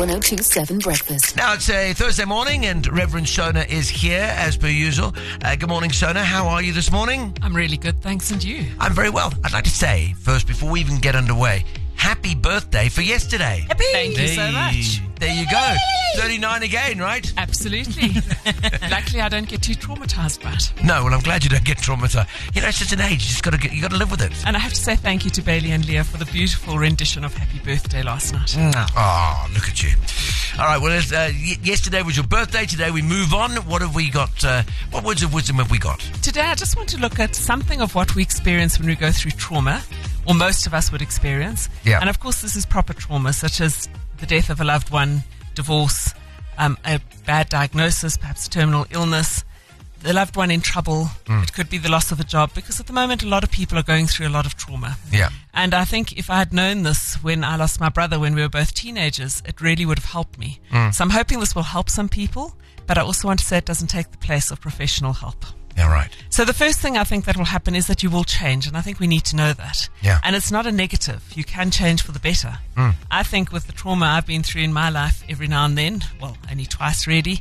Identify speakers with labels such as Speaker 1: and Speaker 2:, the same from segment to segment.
Speaker 1: 1027 Breakfast.
Speaker 2: Now it's a Thursday morning and Reverend Shona is here as per usual. Good morning, Shona. How are you this morning?
Speaker 3: I'm really good, thanks, and you?
Speaker 2: I'm very well. I'd like to say, first, before we even get underway, happy birthday for yesterday.
Speaker 3: Happy! Thank you so much.
Speaker 2: There you go. 39 again, right?
Speaker 3: Absolutely. Luckily, I don't get too traumatized by it.
Speaker 2: No, well, I'm glad you don't get traumatized. You know, it's just an age. You got to live with it.
Speaker 3: And I have to say thank you to Bailey and Leah for the beautiful rendition of Happy Birthday last night.
Speaker 2: Oh, look at you. All right, well, yesterday was your birthday. Today we move on. What have we got? What words of wisdom have we got?
Speaker 3: Today, I just want to look at something of what we experience when we go through trauma, or most of us would experience.
Speaker 2: Yeah.
Speaker 3: And of course, this is proper trauma, such as the death of a loved one, divorce, a bad diagnosis, perhaps a terminal illness, the loved one in trouble. It could be the loss of a job, because at the moment a lot of people are going through a lot of trauma.
Speaker 2: Yeah.
Speaker 3: And I think if I had known this when I lost my brother when we were both teenagers, it really would have helped me. So I'm hoping this will help some people, but I also want to say it doesn't take the place of professional help.
Speaker 2: Yeah, right.
Speaker 3: So the first thing I think that will happen is that you will change, and I think we need to know that.
Speaker 2: Yeah.
Speaker 3: And it's not a negative. You can change for the better. I think with the trauma I've been through in my life every now and then, well, only twice really,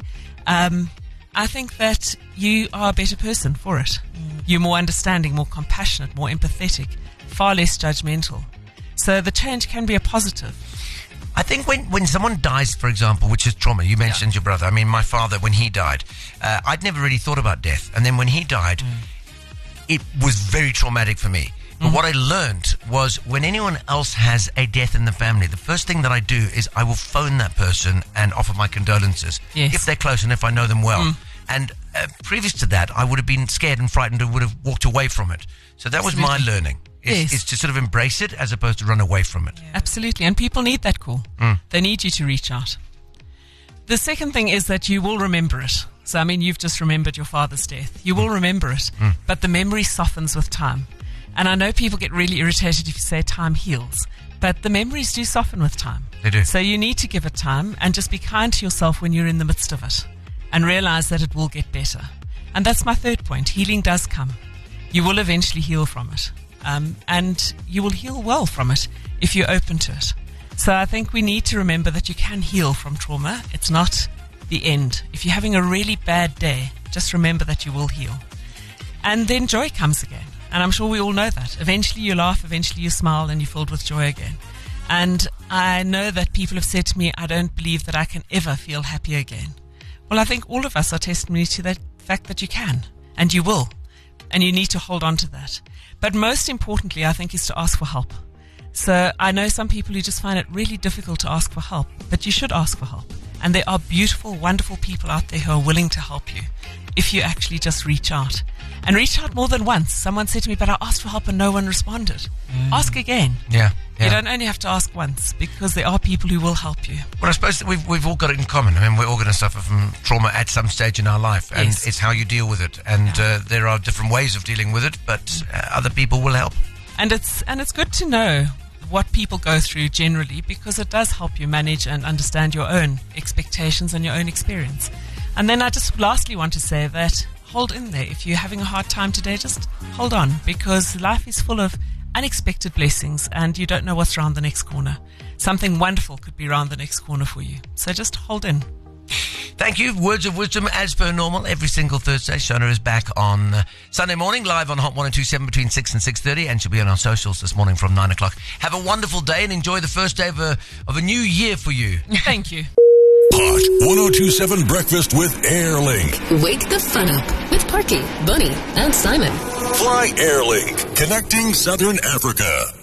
Speaker 3: I think that you are a better person for it. You're more understanding, more compassionate, more empathetic, far less judgmental. So the change can be a positive.
Speaker 2: I think when someone dies, for example, which is trauma, you mentioned your brother. I mean, my father, when he died, I'd never really thought about death. And then when he died, it was very traumatic for me. But what I learned was when anyone else has a death in the family, the first thing that I do is I will phone that person and offer my condolences.
Speaker 3: Yes.
Speaker 2: If they're close and if I know them well. And previous to that, I would have been scared and frightened and would have walked away from it. So that was my learning. Is to sort of embrace it as opposed to run away from it.
Speaker 3: Absolutely. And people need that call. They need you to reach out. The second thing is that you will remember it. So, I mean, you've just remembered your father's death. You will remember it. But the memory softens with time. And I know people get really irritated if you say time heals. But the memories do soften with time.
Speaker 2: They do.
Speaker 3: So you need to give it time and just be kind to yourself when you're in the midst of it. And realize that it will get better. And that's my third point. Healing does come. You will eventually heal from it. And you will heal well from it if you're open to it. So I think we need to remember that you can heal from trauma. It's not the end. If you're having a really bad day, just remember that you will heal. And then joy comes again. And I'm sure we all know that. Eventually you laugh, eventually you smile, and you're filled with joy again. And I know that people have said to me, I don't believe that I can ever feel happy again. Well, I think all of us are testimony to that fact that you can, and you will. And you need to hold on to that. But most importantly, I think, is to ask for help. So I know some people who just find it really difficult to ask for help, but you should ask for help. And there are beautiful, wonderful people out there who are willing to help you if you actually just reach out. And reach out more than once. Someone said to me, but I asked for help and no one responded. Ask again.
Speaker 2: Yeah.
Speaker 3: You don't only have to ask once, because there are people who will help you.
Speaker 2: Well, I suppose that we've all got it in common. I mean, we're all going to suffer from trauma at some stage in our life, and it's how you deal with it. And there are different ways of dealing with it, but other people will help. And
Speaker 3: it's good to know what people go through generally, because it does help you manage and understand your own expectations and your own experience. And then I just lastly want to say that hold in there. If you're having a hard time today, just hold on, because life is full of unexpected blessings and you don't know what's around the next corner. Something wonderful could be around the next corner for you. So just hold in.
Speaker 2: Thank you. Words of wisdom as per normal every single Thursday. Shona is back on Sunday morning, live on Hot 102.7 between 6 and 6:30, and she'll be on our socials this morning from 9 o'clock. Have a wonderful day and enjoy the first day of a new year for you.
Speaker 3: Thank you.
Speaker 4: Hot 102.7 Breakfast with Airlink.
Speaker 1: Wake the fun up with Parky, Bunny, and Simon.
Speaker 4: Fly Airlink, connecting Southern Africa.